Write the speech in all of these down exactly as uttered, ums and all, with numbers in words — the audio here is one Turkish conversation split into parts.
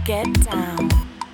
Get down.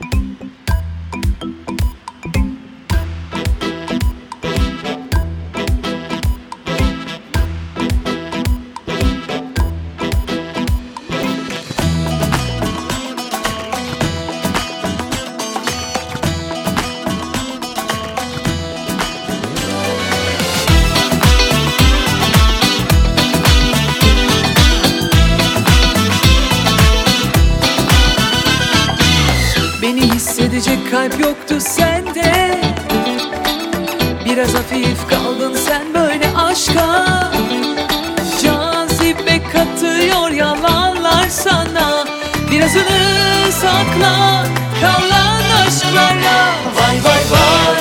Beni hissedecek kalp yoktu sende. Biraz hafif kaldın sen böyle aşka. Cazibe katıyor yalanlar sana. Birazını sakla kalan aşklara. Vay vay vay.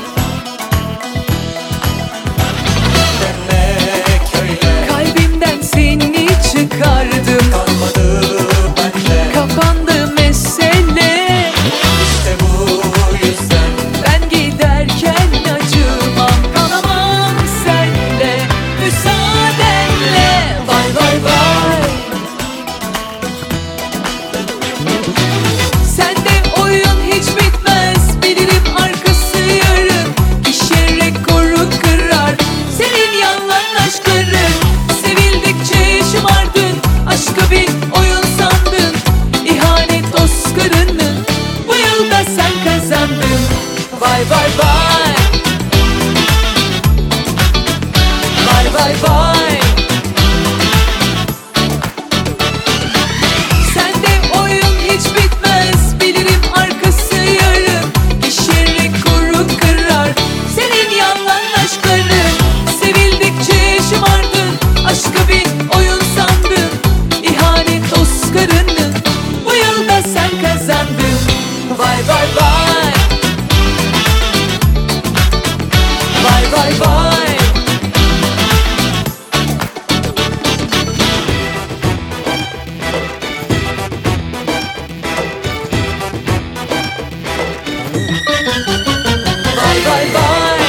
Demek öyle. Kalbimden seni çıkardım. Kalmadı bende. Kapandı mesele. İşte bu yüzden Ben giderken acımam, kalamam senle, müsaadenle. Vay vay vay. Sende oyun hiç bitmez, bilirim arkası yarın. İşe rekoru kırar, senin yalan aşkların. Sevildikçe şımardın, aşkı bir oyun sandın. İhanet Oscar'ını bu yılda sen kazandın. Vay vay vay. Vay vay vay. Sende oyun hiç bitmez, bilirim arkası yarın. İşe rekoru kırar, senin yalan aşkların. Sevildikçe şımardın, aşkı bir oyun sandın. İhanet Oscar'ını bu yılda sen kazandın. Vay vay vay. Vay vay vay. Vay vay vay.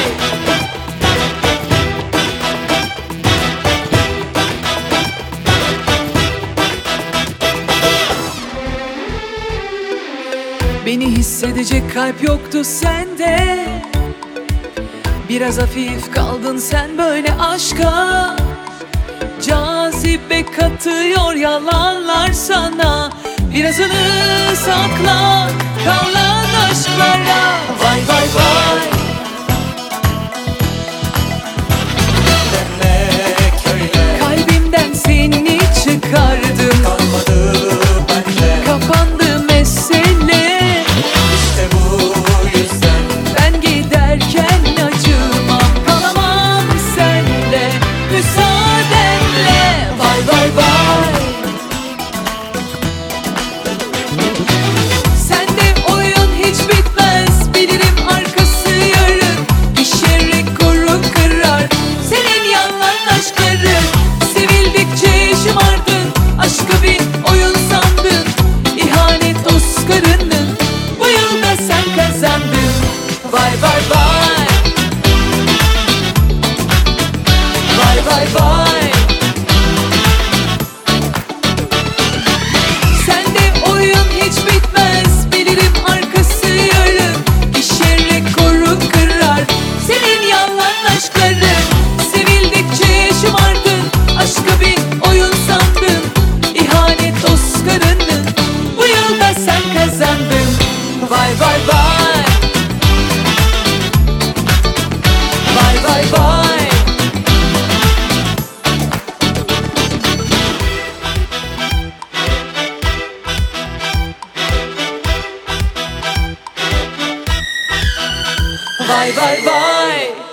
Beni hissedecek kalp yoktu sende. Biraz hafif kaldın sen böyle aşka. Cazibe katıyor yalanlar sana. Birazını sakla kalan aşklara. Vay vay vay. demek öyle. Kalbimden seni çıkardım. Kalmadı bende. Kapandı mesele. İşte bu yüzden Ben giderken acımam, kalamam senle, müsaadenle. Vay vay vay. Sende oyun hiç bitmez, bilirim arkası yarın. İşe rekoru kırar, senin yalan aşkların. Sevildikçe şımardın, aşkı bir oyun sandın. İhanet Oscar'ını bu yılda sen kazandın. Vay vay vay. Vay vay vay. Sende oyun hiç bitmez, bilirim arkası yarın. İşe rekoru kırar, senin yalan aşkların. Sevildikçe şımardın, aşkı bir oyun sandın. İhanet Oscar'ını bu yılda sen kazandın. Vay vay vay. Vay vay vay. Vay vay vay.